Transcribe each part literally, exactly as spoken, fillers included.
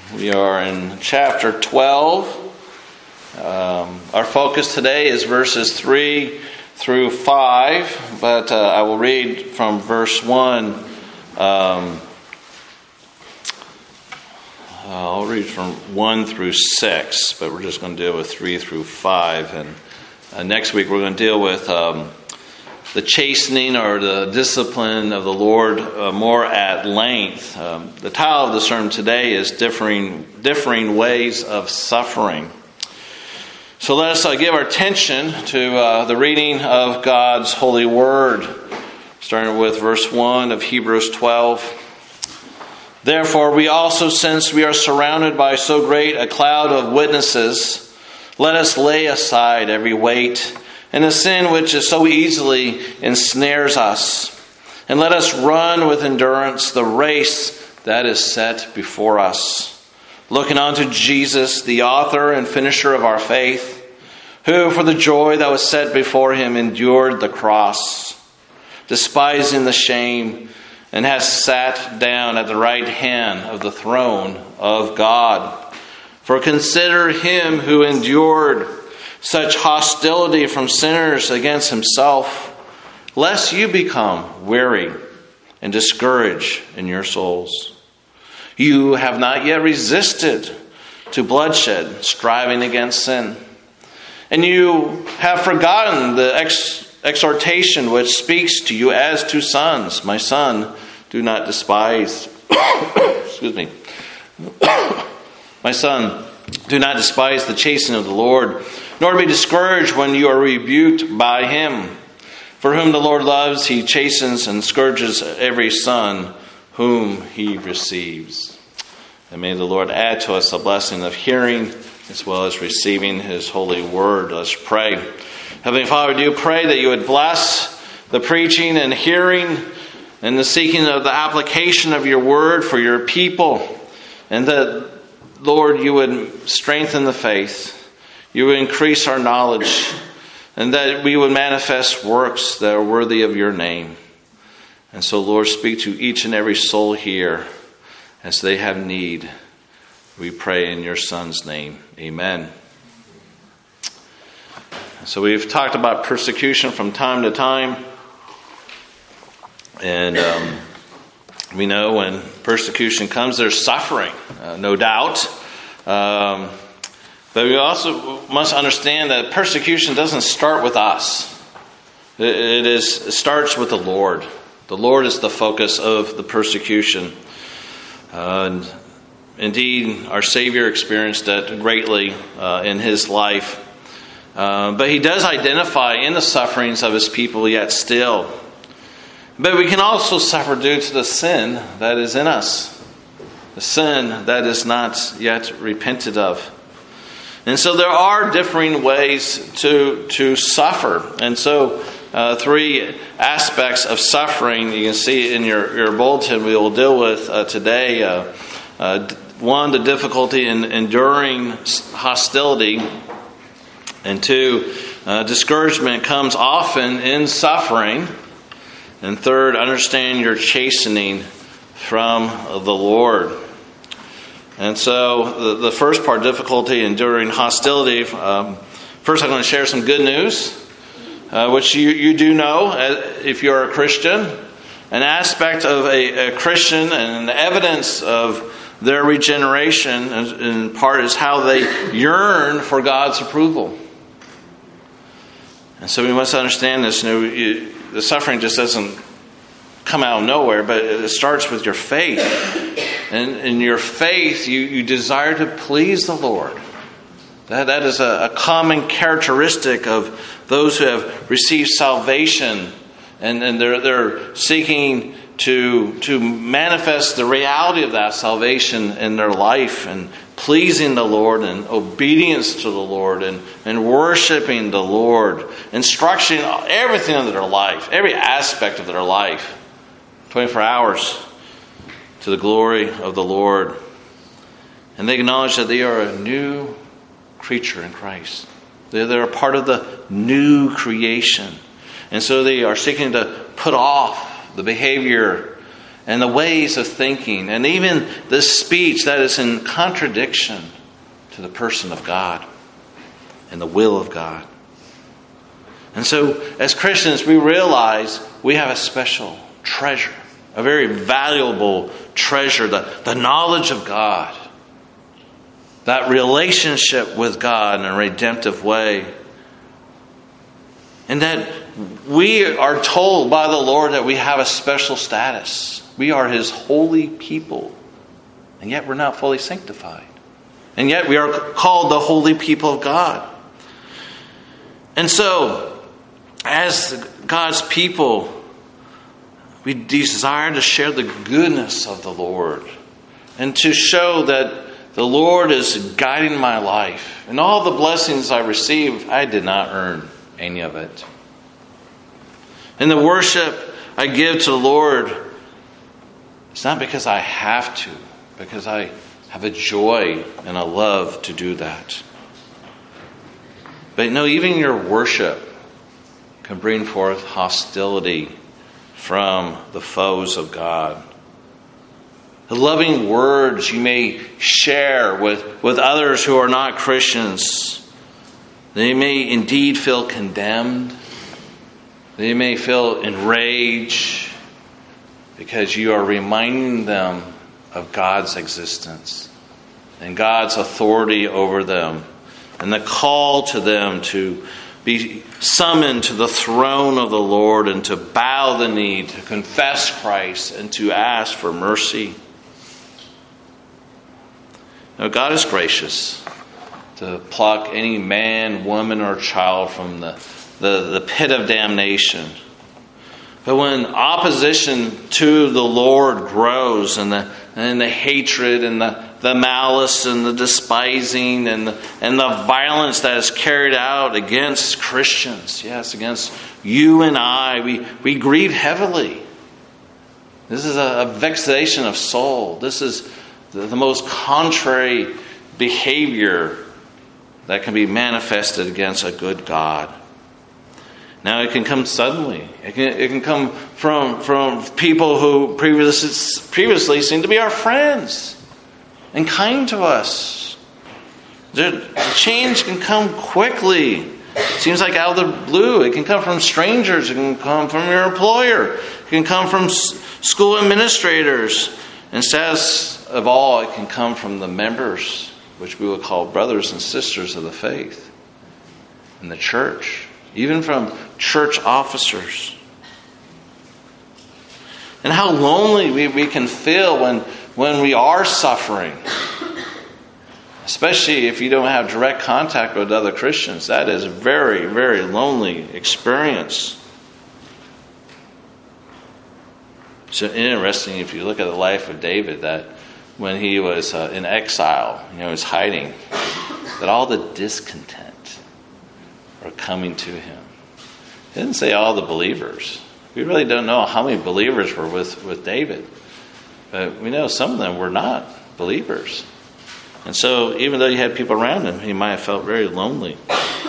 We are in chapter twelve. Um, our focus today is verses three through five, but uh, I will read from verse one. Um, I'll read from one through six, but we're just going to deal with three through five. And uh, next week we're going to deal with um, the chastening or the discipline of the Lord uh, more at length. Um, the title of the sermon today is differing, differing ways of suffering. So let us uh, give our attention to uh, the reading of God's holy word, starting with verse one of Hebrews twelve. Therefore, we also, since we are surrounded by so great a cloud of witnesses, let us lay aside every weight and the sin which is so easily ensnares us, and let us run with endurance the race that is set before us, looking unto Jesus, the author and finisher of our faith, who for the joy that was set before him endured the cross, despising the shame, and has sat down at the right hand of the throne of God. For consider him who endured such hostility from sinners against himself, lest you become weary and discouraged in your souls. You have not yet resisted to bloodshed, striving against sin. And you have forgotten the ex- exhortation which speaks to you as to sons. My son, do not despise. Excuse me. My son, do not despise the chastening of the Lord, nor be discouraged when you are rebuked by him. For whom the Lord loves, he chastens and scourges every son whom he receives. And may the Lord add to us the blessing of hearing as well as receiving his holy word. Let's pray. Heavenly Father, we do pray that you would bless the preaching and hearing and the seeking of the application of your word for your people, and that, Lord, you would strengthen the faith, you would increase our knowledge, and that we would manifest works that are worthy of your name. And so, Lord, speak to each and every soul here as they have need. We pray in your Son's name. Amen. So we've talked about persecution from time to time. And um, we know when persecution comes, there's suffering, uh, no doubt. Um, but we also must understand that persecution doesn't start with us. It, it is it starts with the Lord. The Lord is the focus of the persecution. Uh, and indeed, our Savior experienced that greatly uh, in his life. Uh, but he does identify in the sufferings of his people yet still. But we can also suffer due to the sin that is in us. The sin that is not yet repented of. And so there are differing ways to, to suffer. And so uh, three aspects of suffering you can see in your, your bulletin we will deal with uh, today. Uh, uh, one, the difficulty in enduring hostility. And two, uh, discouragement comes often in suffering. And third, understand your chastening from the Lord. And so the, the first part, difficulty enduring hostility. Um, first, I'm going to share some good news, uh, which you, you do know if you're a Christian. An aspect of a, a Christian and an evidence of their regeneration, in part, is how they yearn for God's approval. And so we must understand this. You know, you, the suffering just doesn't come out of nowhere, but it starts with your faith. And in your faith, you, you desire to please the Lord. That, that is a, a common characteristic of those who have received salvation. And, and they're, they're seeking to, to manifest the reality of that salvation in their life, and pleasing the Lord and obedience to the Lord and, and worshiping the Lord, instruction, everything of their life, every aspect of their life, twenty-four hours to the glory of the Lord. And they acknowledge that they are a new creature in Christ. They're, they're a part of the new creation. And so they are seeking to put off the behavior and the ways of thinking, and even the speech that is in contradiction to the person of God and the will of God. And so, as Christians, we realize we have a special treasure, a very valuable treasure, the, the knowledge of God, that relationship with God in a redemptive way. And that we are told by the Lord that we have a special status. We are His holy people. And yet we're not fully sanctified. And yet we are called the holy people of God. And so, as God's people, we desire to share the goodness of the Lord. And to show that the Lord is guiding my life. And all the blessings I receive, I did not earn any of it. And the worship I give to the Lord, it's not because I have to, because I have a joy and a love to do that. But no, even your worship can bring forth hostility from the foes of God. The loving words you may share with, with others who are not Christians, they may indeed feel condemned. They may feel enraged because you are reminding them of God's existence and God's authority over them and the call to them to be summoned to the throne of the Lord and to bow the knee, to confess Christ and to ask for mercy. Now, God is gracious to pluck any man, woman, or child from the, the, the pit of damnation. But when opposition to the Lord grows, and the and the hatred and the, the malice and the despising and the, and the violence that is carried out against Christians, yes, against you and I, we, we grieve heavily. This is a, a vexation of soul. This is the, the most contrary behavior that can be manifested against a good God. Now, it can come suddenly. It can, it can come from, from people who previously, previously seemed to be our friends and kind to us. The change can come quickly. It seems like out of the blue. It can come from strangers. It can come from your employer. It can come from school administrators. And saddest of all, it can come from the members, which we would call brothers and sisters of the faith in the church. Even from church officers. And how lonely we, we can feel when, when we are suffering. Especially if you don't have direct contact with other Christians. That is a very, very lonely experience. So interesting if you look at the life of David, that when he was uh, in exile, you know, he was hiding, that all the discontent are coming to him. He didn't say all the believers. We really don't know how many believers were with, with David. But we know some of them were not believers. And so even though he had people around him, he might have felt very lonely.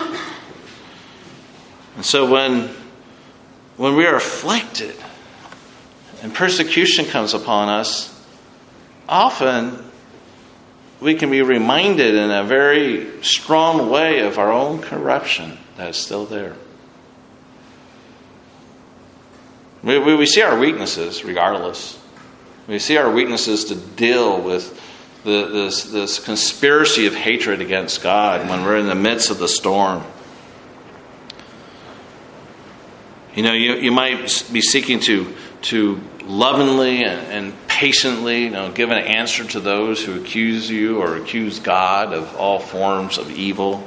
And so when, when we are afflicted and persecution comes upon us, often we can be reminded in a very strong way of our own corruption that is still there. We, we, we see our weaknesses regardless. We see our weaknesses to deal with the, this, this conspiracy of hatred against God when we're in the midst of the storm. You know, you, you might be seeking to, to lovingly and, and patiently, you know, give an answer to those who accuse you or accuse God of all forms of evil.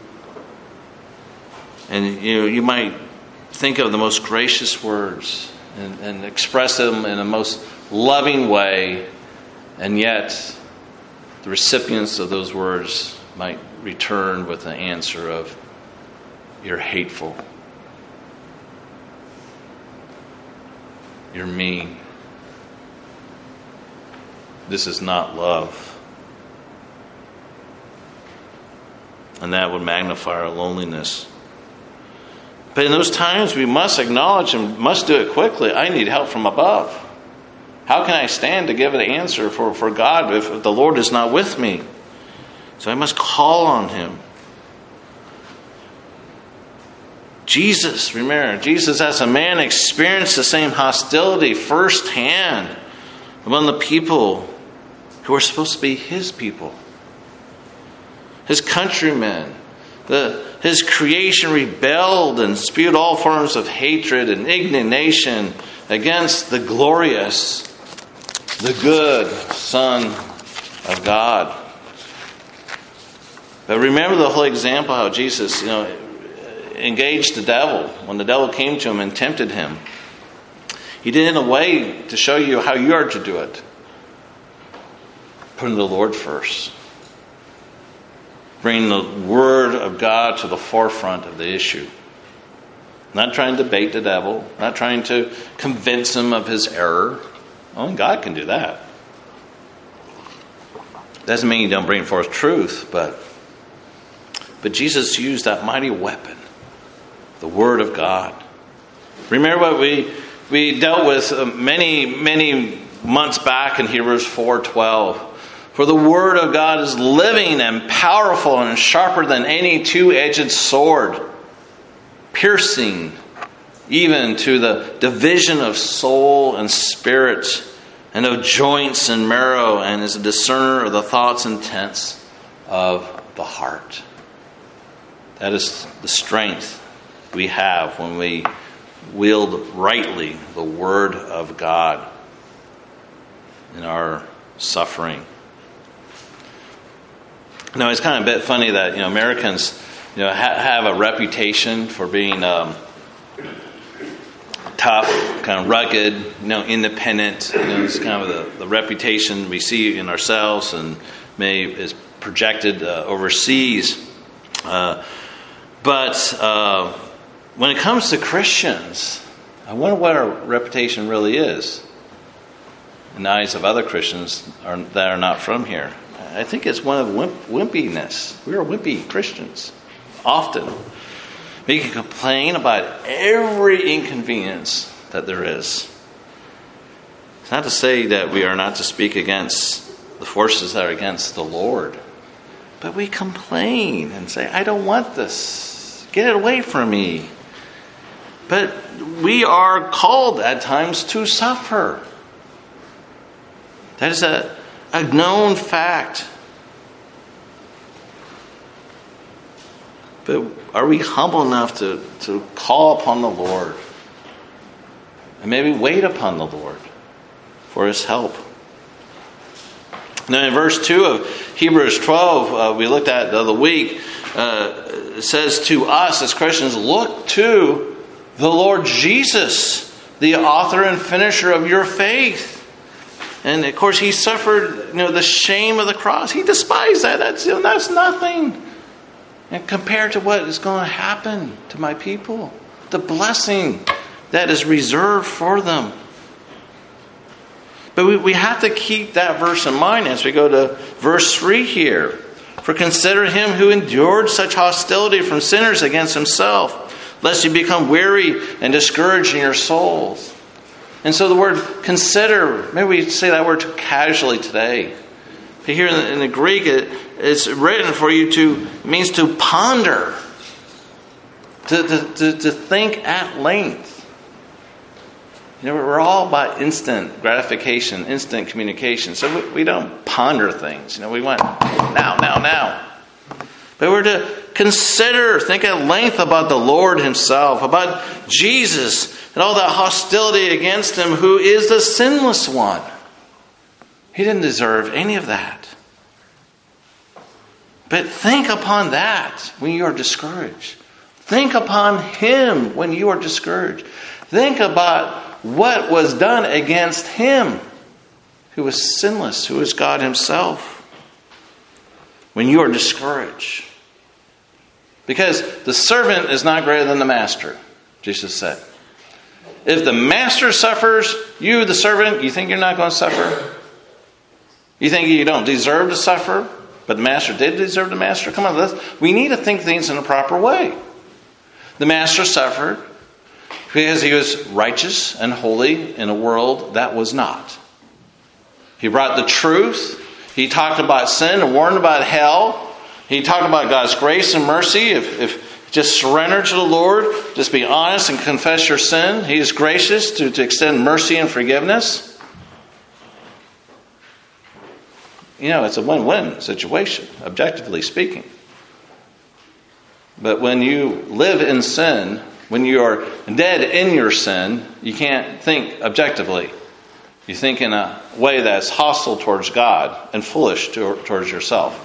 And you know, you might think of the most gracious words and, and express them in the most loving way, and yet the recipients of those words might return with an answer of, "You're hateful. You're mean. This is not love." And that would magnify our loneliness. But in those times, we must acknowledge and must do it quickly. I need help from above. How can I stand to give an answer for, for God if the Lord is not with me? So I must call on him. Jesus, remember, Jesus as a man experienced the same hostility firsthand among the people who are supposed to be his people. His countrymen. The, his creation rebelled and spewed all forms of hatred and indignation against the glorious, the good Son of God. But remember the whole example how Jesus, you know, engaged the devil when the devil came to him and tempted him. He did it in a way to show you how you are to do it. Putting the Lord first. Bring the Word of God to the forefront of the issue. Not trying to bait the devil. Not trying to convince him of his error. Only God can do that. Doesn't mean you don't bring forth truth, but but Jesus used that mighty weapon, the Word of God. Remember what we we dealt with many many months back in Hebrews four twelve. For the Word of God is living and powerful and sharper than any two-edged sword, piercing even to the division of soul and spirit and of joints and marrow, and is a discerner of the thoughts and intents of the heart. That is the strength we have when we wield rightly the Word of God in our suffering. No, it's kind of a bit funny that, you know, Americans, you know, ha- have a reputation for being um, tough, kind of rugged, you know, independent. You know, it's kind of the, the reputation we see in ourselves and may is projected uh, overseas. Uh, but uh, when it comes to Christians, I wonder what our reputation really is in the eyes of other Christians are, that are not from here. I think it's one of wimp, wimpiness. We are wimpy Christians. Often. We can complain about every inconvenience that there is. It's not to say that we are not to speak against the forces that are against the Lord. But we complain and say, I don't want this. Get it away from me. But we are called at times to suffer. That is a A known fact. But are we humble enough to, to call upon the Lord? And maybe wait upon the Lord for his help. Now in verse two of Hebrews twelve, uh, we looked at the other week, uh, it says to us as Christians, look to the Lord Jesus, the author and finisher of your faith. And of course, he suffered, you know, the shame of the cross. He despised that. That's, you know, that's nothing. And compared to what is going to happen to my people, the blessing that is reserved for them. But we, we have to keep that verse in mind as we go to verse three here. For consider him who endured such hostility from sinners against himself, lest you become weary and discouraged in your souls. And so the word consider, maybe we say that word too casually today. But here in the, in the Greek, it, it's written for you to, it means to ponder, to, to, to, to think at length. You know, we're all about instant gratification, instant communication. So we, we don't ponder things. You know, we want now, now, now. But we're to consider, think at length about the Lord himself, about Jesus, and all that hostility against him, who is the sinless one. He didn't deserve any of that. But think upon that when you are discouraged. Think upon him when you are discouraged. Think about what was done against him, who was sinless, who is God himself, when you are discouraged. Because the servant is not greater than the master, Jesus said. If the master suffers, you, the servant, you think you're not going to suffer? You think you don't deserve to suffer? But the master did deserve the master? Come on, let's, we need to think things in a proper way. The master suffered because he was righteous and holy in a world that was not. He brought the truth. He talked about sin and warned about hell. He talked about God's grace and mercy. If, if just surrender to the Lord, just be honest and confess your sin. He is gracious to, to extend mercy and forgiveness. You know, it's a win-win situation, objectively speaking. But when you live in sin, when you are dead in your sin, you can't think objectively. You think in a way that's hostile towards God and foolish to, towards yourself.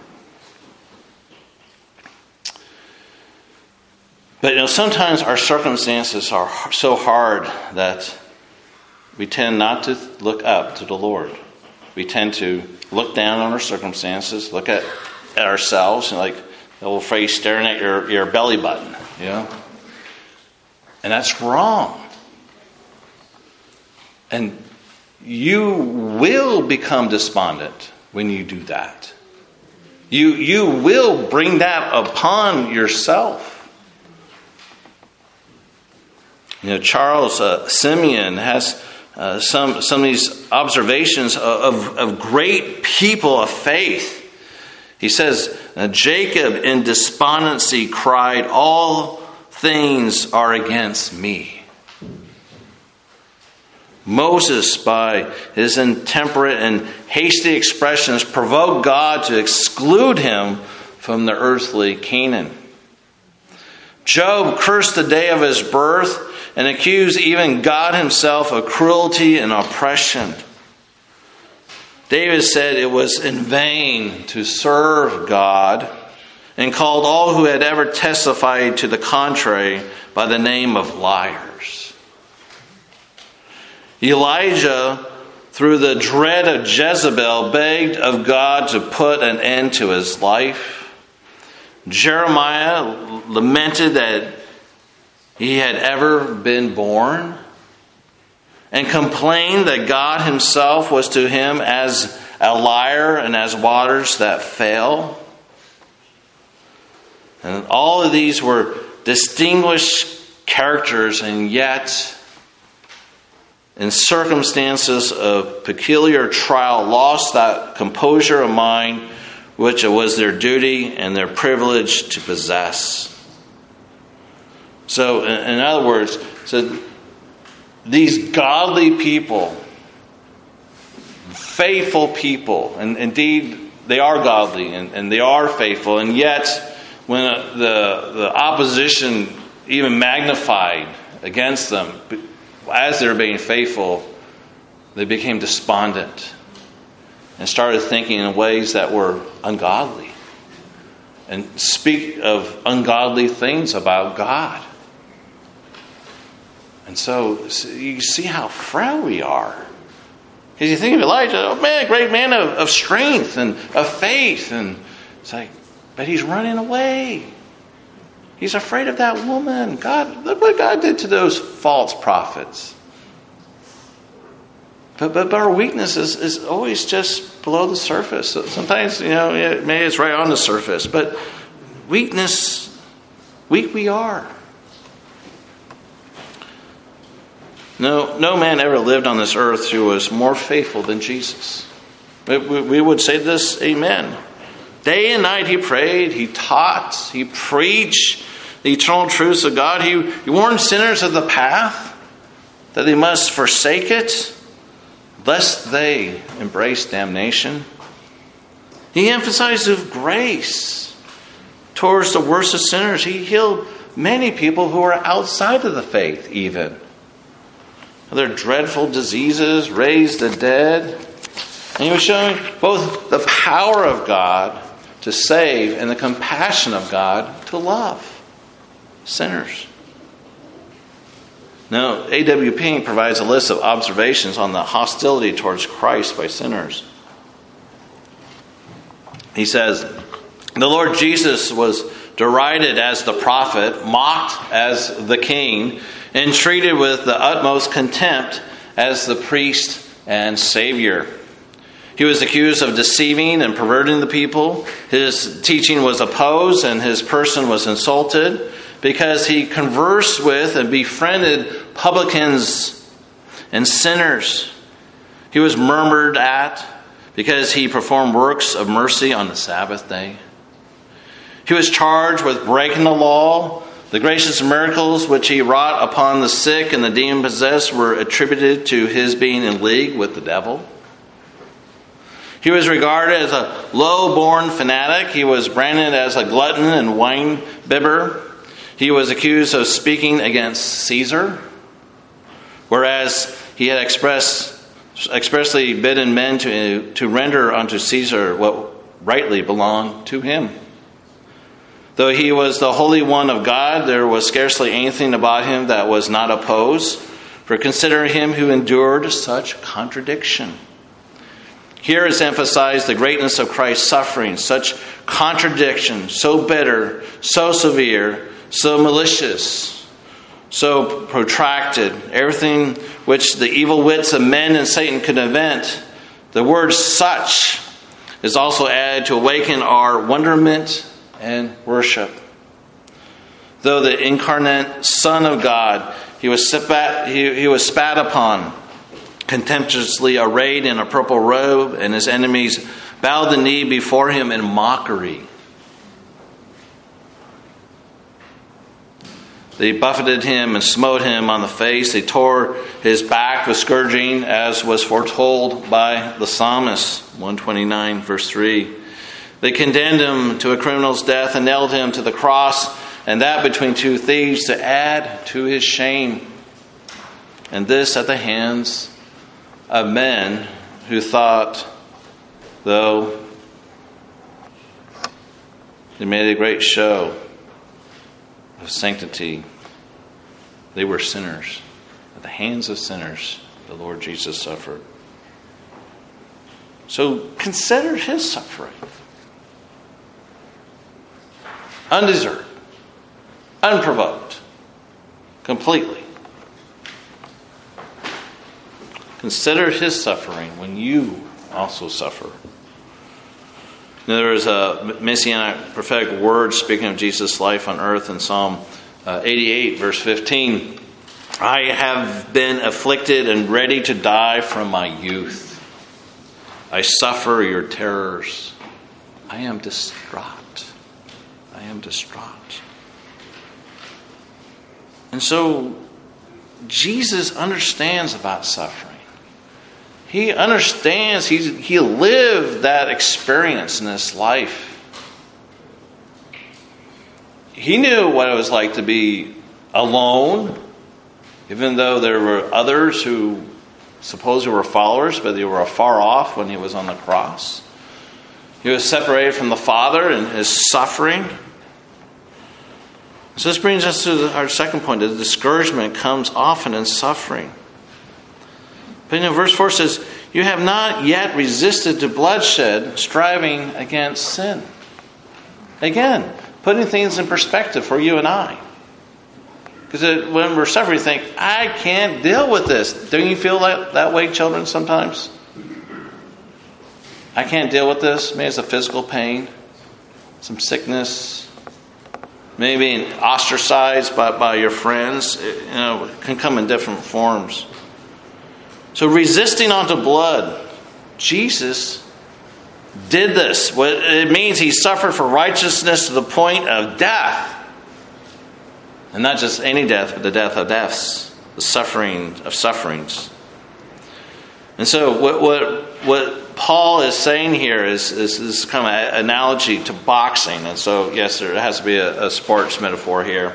But you know, sometimes our circumstances are so hard that we tend not to look up to the Lord. We tend to look down on our circumstances, look at, at ourselves, and like the old phrase, staring at your, your belly button, you know? And that's wrong. And you will become despondent when you do that. You, you will bring that upon yourself. You know, Charles uh, Simeon has uh, some some of these observations of, of great people of faith. He says, Jacob in despondency cried, "All things are against me." Moses, by his intemperate and hasty expressions, provoked God to exclude him from the earthly Canaan. Job cursed the day of his birth and accused even God himself of cruelty and oppression. David said it was in vain to serve God and called all who had ever testified to the contrary by the name of liars. Elijah, through the dread of Jezebel, begged of God to put an end to his life. Jeremiah lamented that he had ever been born and complained that God himself was to him as a liar and as waters that fail. And all of these were distinguished characters, and yet in circumstances of peculiar trial lost that composure of mind which it was their duty and their privilege to possess. So, in other words, so these godly people, faithful people, and indeed they are godly and, and they are faithful, and yet when the, the opposition even magnified against them, as they were being faithful, they became despondent and started thinking in ways that were ungodly and speak of ungodly things about God. And so, so you see how frail we are. Because you think of Elijah, oh man, great man of, of strength and of faith. And it's like, but he's running away. He's afraid of that woman. God, look what God did to those false prophets. But, but, but our weakness is, is always just below the surface. So sometimes, you know, it, maybe it's right on the surface. But weakness, weak we are. No, no man ever lived on this earth who was more faithful than Jesus. We, we, we would say this, amen. Day and night he prayed, he taught, he preached the eternal truths of God. He, he warned sinners of the path, that they must forsake it, lest they embrace damnation. He emphasized of grace towards the worst of sinners. He healed many people who were outside of the faith even. Their dreadful diseases, raised the dead. And he was showing both the power of God to save and the compassion of God to love sinners. Now, A W Pink provides a list of observations on the hostility towards Christ by sinners. He says, the Lord Jesus was derided as the prophet, mocked as the king, and treated with the utmost contempt as the priest and Savior. He was accused of deceiving and perverting the people. His teaching was opposed and his person was insulted because he conversed with and befriended publicans and sinners. He was murmured at because he performed works of mercy on the Sabbath day. He was charged with breaking the law. The gracious miracles which he wrought upon the sick and the demon-possessed were attributed to his being in league with the devil. He was regarded as a low-born fanatic. He was branded as a glutton and wine-bibber. He was accused of speaking against Caesar, whereas he had expressed, expressly bidden men to, to render unto Caesar what rightly belonged to him. Though he was the Holy One of God, there was scarcely anything about him that was not opposed, for consider him who endured such contradiction. Here is emphasized the greatness of Christ's suffering, such contradiction, so bitter, so severe, so malicious, so protracted, everything which the evil wits of men and Satan could invent. The word such is also added to awaken our wonderment and worship. Though the incarnate Son of God, he was spat, he, he was spat upon, contemptuously arrayed in a purple robe, and his enemies bowed the knee before him in mockery. They buffeted him and smote him on the face. They tore his back with scourging, as was foretold by the psalmist, one twenty-nine, verse three. They condemned him to a criminal's death and nailed him to the cross, and that between two thieves, to add to his shame. And this at the hands of men who thought, though they made a great show of sanctity, they were sinners. At the hands of sinners, the Lord Jesus suffered. So consider his suffering. Undeserved, unprovoked, completely. Consider his suffering when you also suffer. Now, there is a messianic prophetic word speaking of Jesus' life on earth in Psalm eighty-eight, verse fifteen. I have been afflicted and ready to die from my youth. I suffer your terrors. I am distraught. I am distraught. And so Jesus understands about suffering. He understands, he's, he lived that experience in his life. He knew what it was like to be alone, even though there were others who supposedly were followers, but they were afar off when he was on the cross. He was separated from the Father in his suffering. So this brings us to our second point. The discouragement comes often in suffering. But you know, verse four says, you have not yet resisted to bloodshed, striving against sin. Again, putting things in perspective for you and I. Because when we're suffering, you think, I can't deal with this. Don't you feel that, that way, children, sometimes? I can't deal with this. Maybe it's a physical pain, some sickness, maybe being ostracized by, by your friends. It, you know, it can come in different forms. So resisting unto blood, Jesus did this. What it means, he suffered for righteousness to the point of death. And not just any death, but the death of deaths, the suffering of sufferings. And so what what, what Paul is saying here is, is, is kind of an analogy to boxing. And so, yes, there has to be a, a sports metaphor here.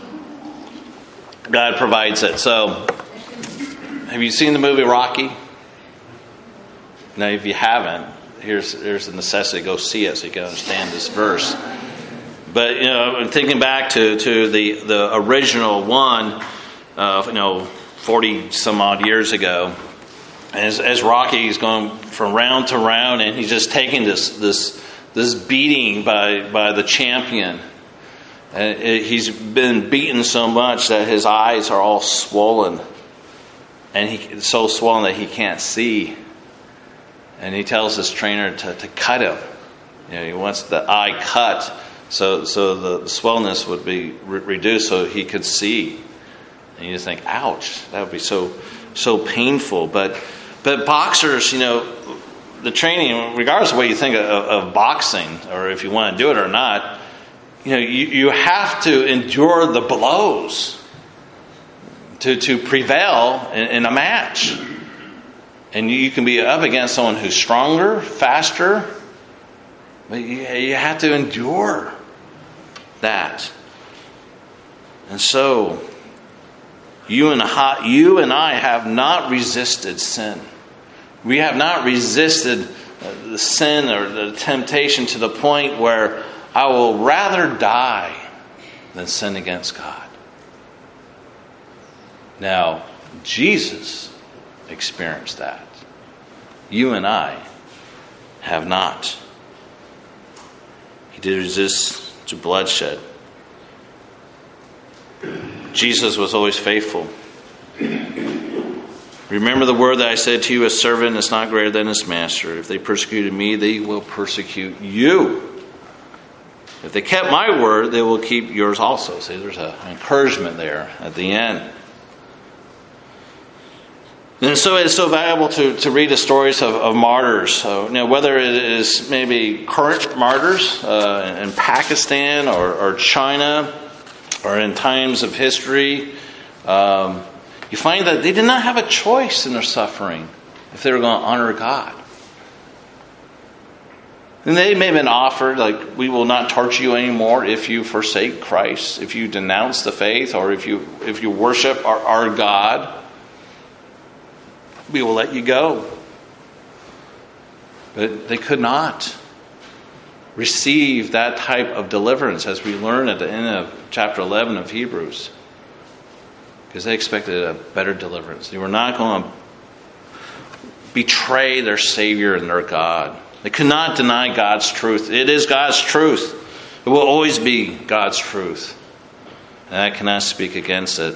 God provides it. So, have you seen the movie Rocky? Now, if you haven't, here's here's the necessity. Go see it so you can understand this verse. But, you know, I'm thinking back to, to the, the original one, uh, you know, forty some odd years ago. As, as Rocky is going from round to round, and he's just taking this this this beating by by the champion. And it, he's been beaten so much that his eyes are all swollen, and he so swollen that he can't see. And he tells his trainer to, to cut him. You know, he wants the eye cut so so the, the swollenness would be re- reduced so he could see. And you just think, ouch, that would be so so painful. But But boxers, you know, the training, regardless of what you think of, of boxing, or if you want to do it or not, you know, you, you have to endure the blows to, to prevail in, in a match. And you, you can be up against someone who's stronger, faster, but you, you have to endure that. And so, you and, you and I have not resisted sin. We have not resisted the sin or the temptation to the point where I will rather die than sin against God. Now, Jesus experienced that. You and I have not. He did resist to bloodshed. Jesus was always faithful. Remember the word that I said to you, a servant is not greater than his master. If they persecuted me, they will persecute you. If they kept my word, they will keep yours also. See, there's an encouragement there at the end. And so it's so valuable to, to read the stories of, of martyrs. So, you know, whether it is maybe current martyrs uh, in Pakistan or, or China or in times of history, um, you find that they did not have a choice in their suffering if they were going to honor God. And they may have been offered, like, we will not torture you anymore if you forsake Christ, if you denounce the faith, or if you if you worship our, our God. We will let you go. But they could not receive that type of deliverance, as we learn at the end of chapter eleven of Hebrews. Because they expected a better deliverance. They were not going to betray their Savior and their God. They could not deny God's truth. It is God's truth. It will always be God's truth. And I cannot speak against it.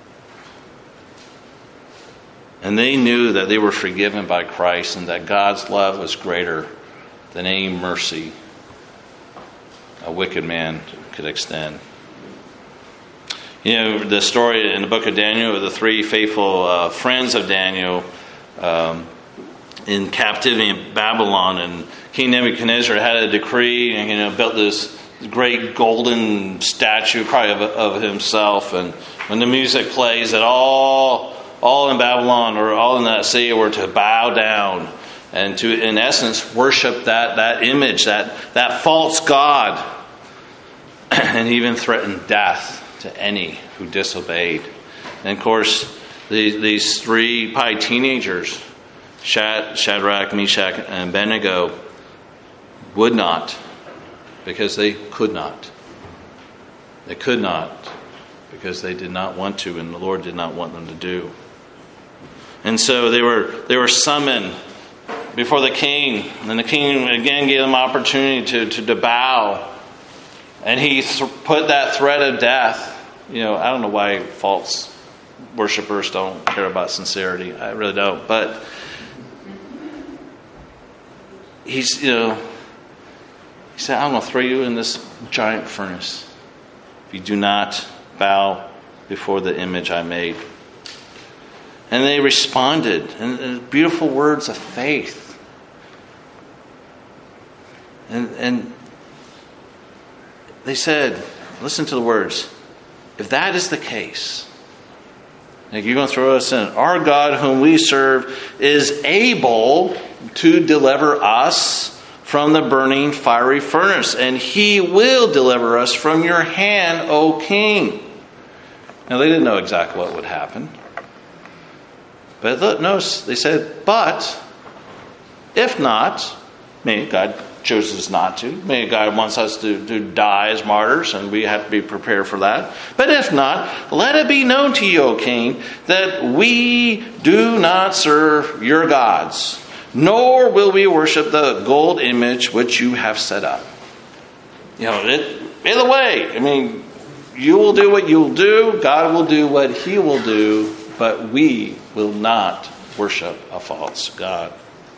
And they knew that they were forgiven by Christ and that God's love was greater than any mercy a wicked man could extend. You know, the story in the book of Daniel of the three faithful uh, friends of Daniel um, in captivity in Babylon, and King Nebuchadnezzar had a decree and, you know, built this great golden statue probably of, of himself, and when the music plays, that all all in Babylon or all in that city were to bow down and to, in essence, worship that, that image, that, that false god, and even threatened death to any who disobeyed. And of course, these, these three probably teenagers, Shadrach, Meshach, and Abednego, would not, because they could not. They could not, because they did not want to, and the Lord did not want them to do. And so they were they were summoned before the king, and the king again gave them opportunity to, to, to bow. And he th- put that threat of death. You know, I don't know why false worshipers don't care about sincerity. I really don't. But he's, you know, he said, I'm going to throw you in this giant furnace if you do not bow before the image I made. And they responded, and, and beautiful words of faith. And, and they said, listen to the words, if that is the case, like you're going to throw us in, our God whom we serve is able to deliver us from the burning fiery furnace, and he will deliver us from your hand, O king. Now they didn't know exactly what would happen. But look, notice they said, but if not, maybe God chooses not to. Maybe God wants us to, to die as martyrs, and we have to be prepared for that. But if not, let it be known to you, O king, that we do not serve your gods, nor will we worship the gold image which you have set up. You know, it, either way, I mean, you will do what you'll do, God will do what he will do, but we will not worship a false god.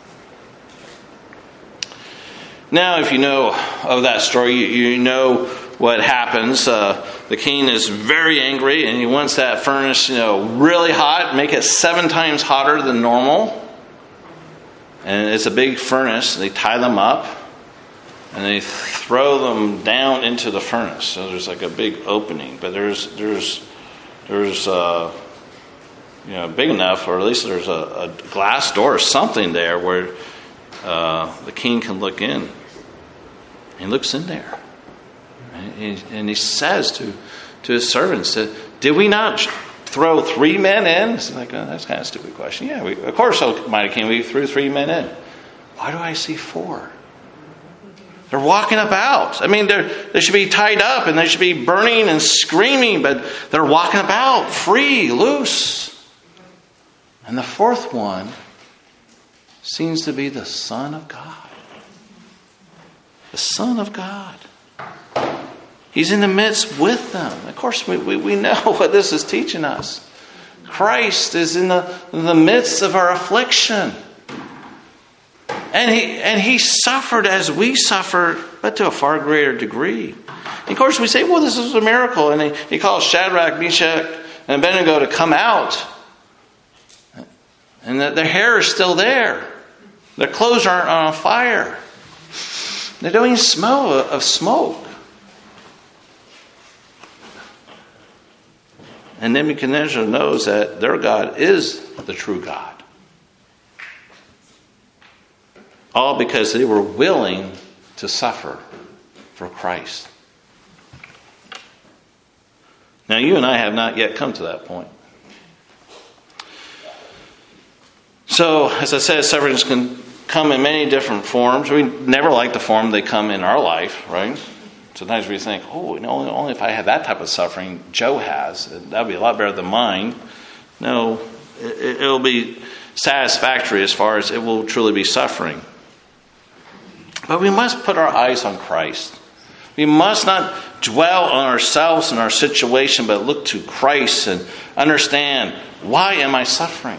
Now, if you know of that story, you, you know what happens. Uh, the king is very angry, and he wants that furnace, you know, really hot, make it seven times hotter than normal. And it's a big furnace. They tie them up, and they throw them down into the furnace. So there's like a big opening, but there's there's there's uh, you know big enough, or at least there's a, a glass door or something there where uh, the king can look in. He looks in there, and he, and he says to to his servants, "Did we not throw three men in?" It's like, oh, that's kind of a stupid question. Yeah, we, of course, Almighty King, we threw three men in. Why do I see four? They're walking about. I mean, they're, they should be tied up and they should be burning and screaming, but they're walking about, free, loose. And the fourth one seems to be the Son of God. The Son of God. He's in the midst with them. Of course, we, we, we know what this is teaching us. Christ is in the, in the midst of our affliction. And he and he suffered as we suffer, but to a far greater degree. And of course, we say, well, this is a miracle. And he, he calls Shadrach, Meshach, and Abednego to come out. And that their hair is still there. Their clothes aren't on fire. They don't even smell of smoke. And Nebuchadnezzar knows that their God is the true God. All because they were willing to suffer for Christ. Now, you and I have not yet come to that point. So, as I said, sufferings can come in many different forms. We never like the form they come in our life, right? Sometimes we think, oh, you know, only if I had that type of suffering Joe has, that would be a lot better than mine. No, it, it'll be satisfactory as far as it will truly be suffering. But we must put our eyes on Christ. We must not dwell on ourselves and our situation, but look to Christ and understand, why am I suffering?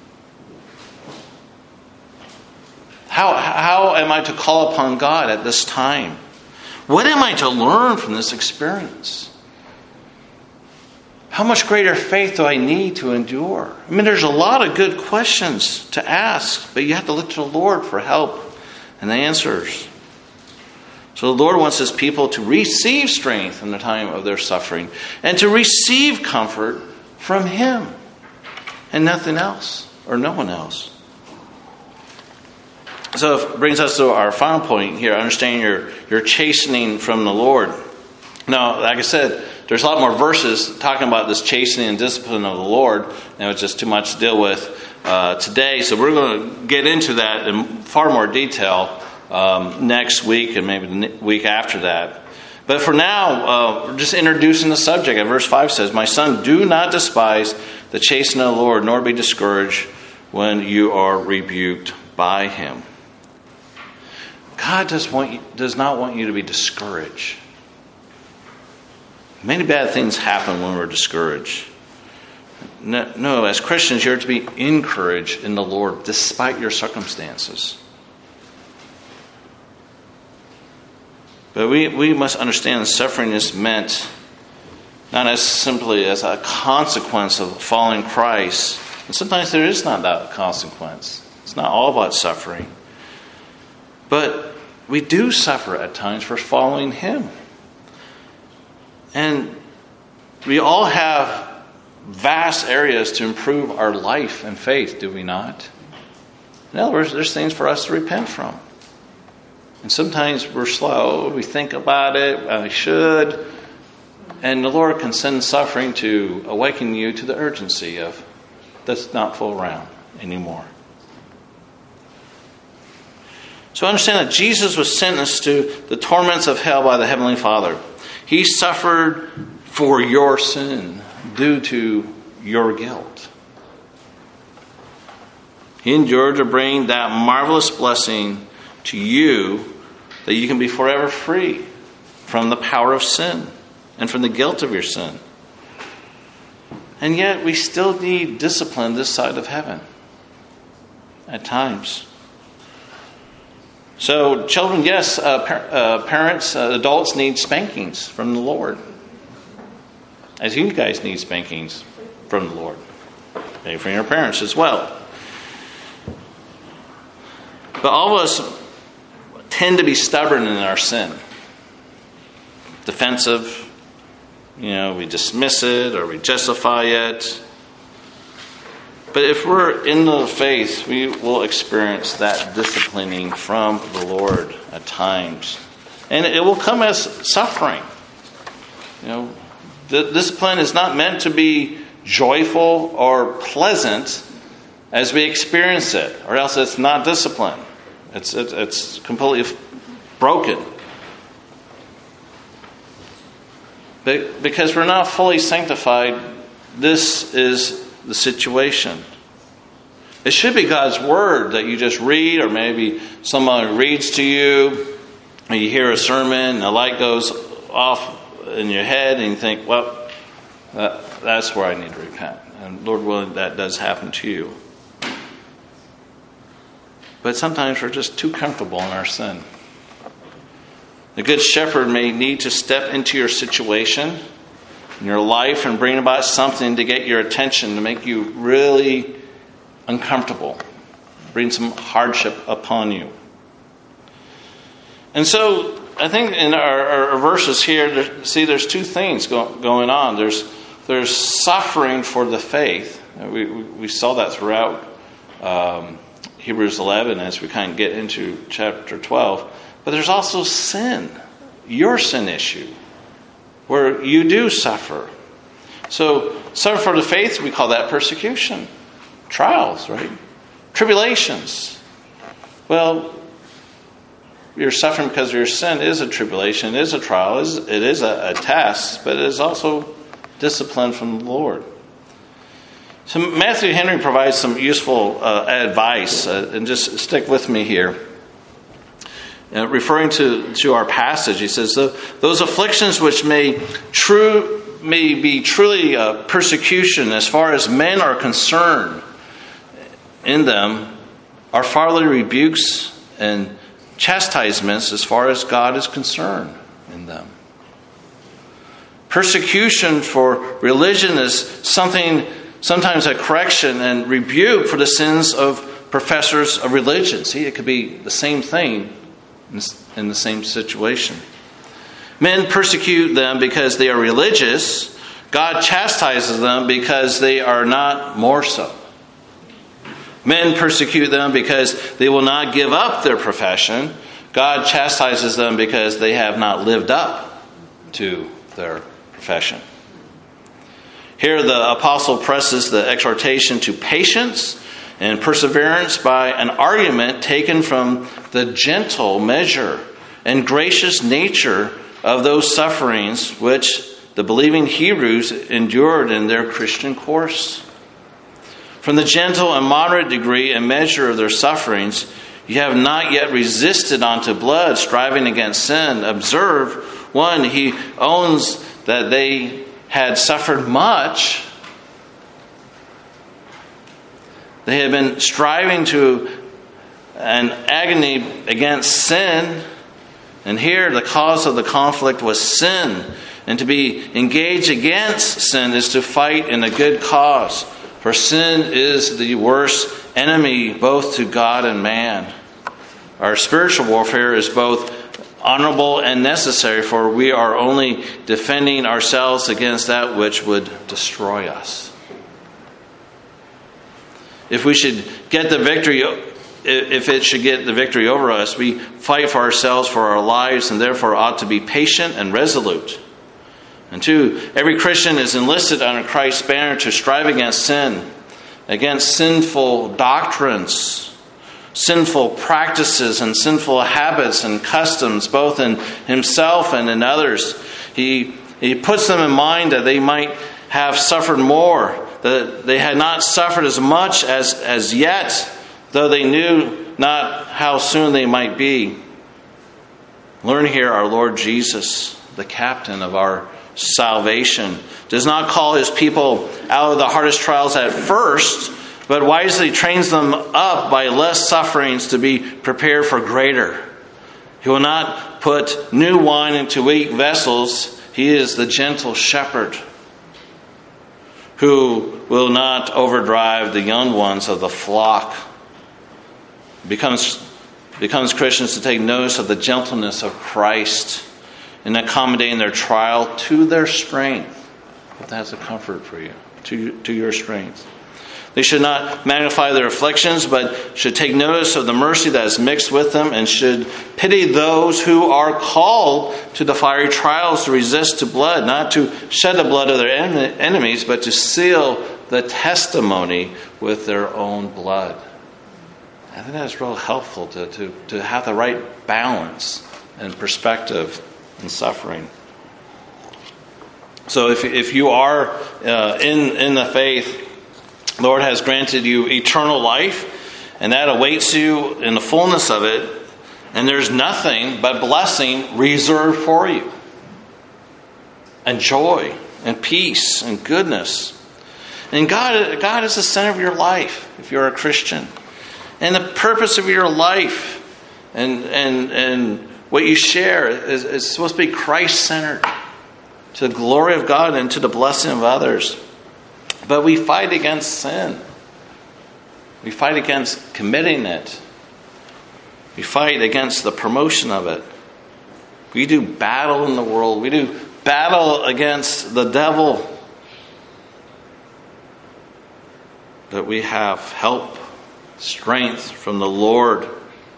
How, how am I to call upon God at this time? What am I to learn from this experience? How much greater faith do I need to endure? I mean, there's a lot of good questions to ask, but you have to look to the Lord for help and the answers. So the Lord wants His people to receive strength in the time of their suffering and to receive comfort from Him and nothing else or no one else. So it brings us to our final point here, understanding your, your chastening from the Lord. Now, like I said, there's a lot more verses talking about this chastening and discipline of the Lord, and it was just too much to deal with uh, today. So we're going to get into that in far more detail um, next week and maybe the week after that. But for now, uh, we're just introducing the subject. And verse five says, "My son, do not despise the chastening of the Lord, nor be discouraged when you are rebuked by Him." God does, want you, does not want you to be discouraged. Many bad things happen when we're discouraged. No, no, as Christians, you're to be encouraged in the Lord despite your circumstances. But we, we must understand that suffering is meant not as simply as a consequence of following Christ. And sometimes there is not that consequence. It's not all about suffering. But we do suffer at times for following Him. And we all have vast areas to improve our life and faith, do we not? In other words, there's things for us to repent from. And sometimes we're slow, we think about it, I should. And the Lord can send suffering to awaken you to the urgency of, let's not fool around anymore. So understand that Jesus was sentenced to the torments of hell by the Heavenly Father. He suffered for your sin due to your guilt. He endured to bring that marvelous blessing to you that you can be forever free from the power of sin and from the guilt of your sin. And yet we still need discipline this side of heaven at times. So children, yes, uh, par- uh, parents, uh, adults need spankings from the Lord. As you guys need spankings from the Lord. Maybe from your parents as well. But all of us tend to be stubborn in our sin. Defensive. You know, we dismiss it or we justify it. But if we're in the faith, we will experience that disciplining from the Lord at times. And it will come as suffering. You know, the discipline is not meant to be joyful or pleasant as we experience it, or else it's not discipline. It's, it's, it's completely broken. But because we're not fully sanctified, this is the situation. It should be God's word that you just read, or maybe someone reads to you, or you hear a sermon, and the light goes off in your head, and you think, well, that, that's where I need to repent. And Lord willing, that does happen to you. But sometimes we're just too comfortable in our sin. The Good Shepherd may need to step into your situation, in your life, and bring about something to get your attention, to make you really uncomfortable, bring some hardship upon you. And so, I think in our, our verses here, there, see, there's two things go, going on. There's there's suffering for the faith. We we, we saw that throughout um, Hebrews eleven as we kind of get into chapter twelve. But there's also sin, your sin issue, where you do suffer. So, suffering for the faith, we call that persecution. Trials, right? Tribulations. Well, your suffering because of your sin is a tribulation, it is a trial, it is, it is a, a test, but it is also discipline from the Lord. So Matthew Henry provides some useful uh, advice, uh, and just stick with me here. Uh, referring to, to our passage, he says, those afflictions which may true may be truly uh, persecution as far as men are concerned in them are farther rebukes and chastisements as far as God is concerned in them. Persecution for religion is something, sometimes a correction and rebuke for the sins of professors of religion. See, it could be the same thing in the same situation. Men persecute them because they are religious. God chastises them because they are not more so. Men persecute them because they will not give up their profession. God chastises them because they have not lived up to their profession. Here the apostle presses the exhortation to patience and perseverance by an argument taken from the gentle measure and gracious nature of those sufferings which the believing Hebrews endured in their Christian course. From the gentle and moderate degree and measure of their sufferings, you have not yet resisted unto blood, striving against sin. Observe, one, he owns that they had suffered much. They had been striving to an agony against sin. And here the cause of the conflict was sin. And to be engaged against sin is to fight in a good cause. For sin is the worst enemy both to God and man. Our spiritual warfare is both honorable and necessary, for we are only defending ourselves against that which would destroy us. If we should get the victory, if it should get the victory over us, we fight for ourselves, for our lives, and therefore ought to be patient and resolute. And two, every Christian is enlisted under Christ's banner to strive against sin, against sinful doctrines, sinful practices, and sinful habits and customs, both in himself and in others. He, he puts them in mind that they might have suffered more, that they had not suffered as much as, as yet, though they knew not how soon they might be. Learn here our Lord Jesus, the captain of our salvation, does not call his people out of the hardest trials at first, but wisely trains them up by less sufferings to be prepared for greater. He will not put new wine into weak vessels. He is the gentle shepherd who will not overdrive the young ones of the flock. It becomes becomes Christians to take notice of the gentleness of Christ in accommodating their trial to their strength. If that's a comfort for you, to, to your strength. They should not magnify their afflictions, but should take notice of the mercy that is mixed with them, and should pity those who are called to the fiery trials to resist to blood, not to shed the blood of their en- enemies, but to seal the testimony with their own blood. I think that's real helpful to, to, to have the right balance and perspective in suffering. So if if you are uh, in, in the faith, the Lord has granted you eternal life, and that awaits you in the fullness of it, and there's nothing but blessing reserved for you, and joy, and peace, and goodness. And God, God is the center of your life, if you're a Christian. And the purpose of your life and and and what you share is, is supposed to be Christ-centered, to the glory of God and to the blessing of others. But we fight against sin. We fight against committing it. We fight against the promotion of it. We do battle in the world. We do battle against the devil. But we have help, strength from the Lord.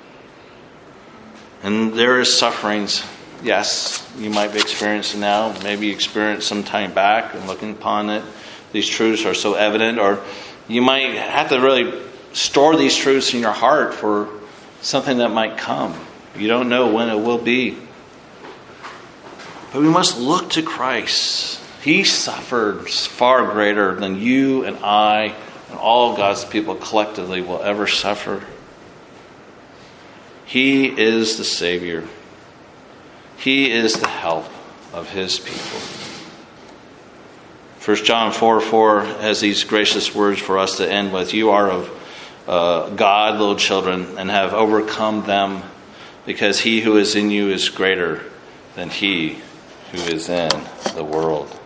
And there is sufferings. Yes, you might be experiencing now. Maybe you experienced some time back, and looking upon it, these truths are so evident. Or you might have to really store these truths in your heart for something that might come. You don't know when it will be. But we must look to Christ. He suffered far greater than you and I and all God's people collectively will ever suffer. He is the Savior. He is the help of His people. First John four four has these gracious words for us to end with. You are of uh, God, little children, and have overcome them, because he who is in you is greater than he who is in the world.